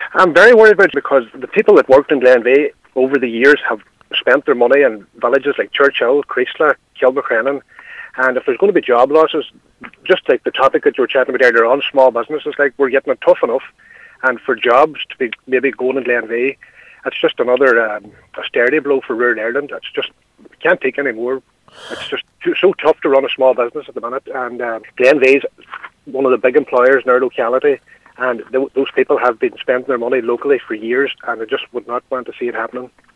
I'm very worried about it because the people that worked in Glenveigh over the years have spent their money in villages like Churchill, Creeslough, Kilmacrennan, and if there's going to be job losses, just like the topic that you were chatting about earlier on, small businesses, like we're getting it tough enough, and for jobs to be maybe going in Glenveigh, it's just another austerity blow for rural Ireland. It's just, we can't take any more. It's just so tough to run a small business at the minute, and Glenveigh's one of the big employers in our locality, and those people have been spending their money locally for years, and I just would not want to see it happening.